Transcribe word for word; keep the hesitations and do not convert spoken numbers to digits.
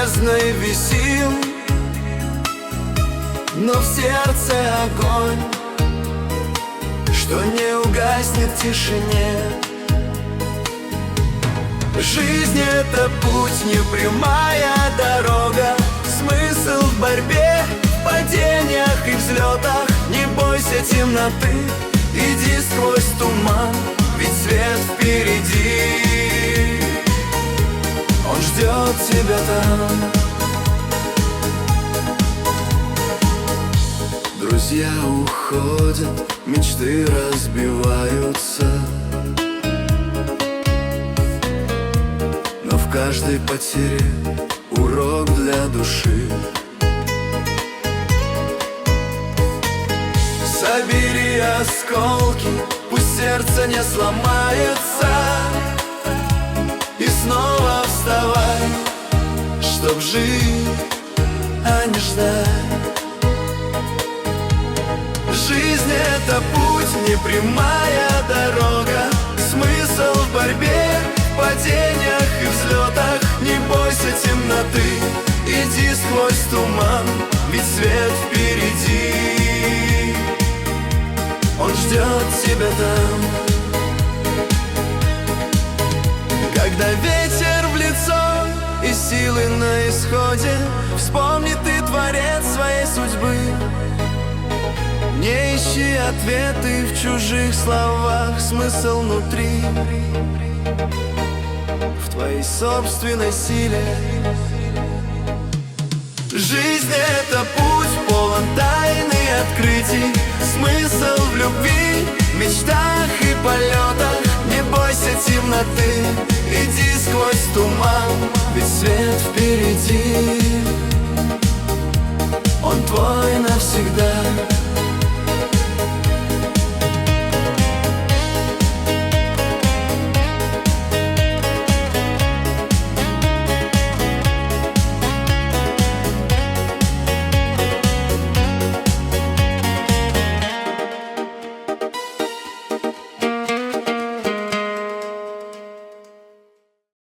бездной висим, но в сердце огонь, что не угаснет в тишине. Жизнь — это путь, не прямая дорога, смысл в борьбе, в падениях и взлетах. Не бойся темноты, иди сквозь туман, ведь свет впереди, он ждет тебя там. Друзья уходят, мечты разбиваются, но в каждой потере урок для души. Собери осколки, пусть сердце не сломается, и снова вставай, чтоб жить, а не ждать. Жизнь — это путь, не прямая дорога, смысл в борьбе, в падениях и взлетах. Не бойся темноты, иди сквозь туман, ведь свет впереди, он ждет тебя там. Когда ветер в лицо и силы на исходе, вспомни, ты творец своей судьбы. Не ищи ответы в чужих словах, смысл внутри, в твоей собственной силе. Жизнь — это путь, полон тайн и открытий, смысл в любви, мечтах и полетах. Не бойся темноты, иди сквозь туман, ведь свет впереди,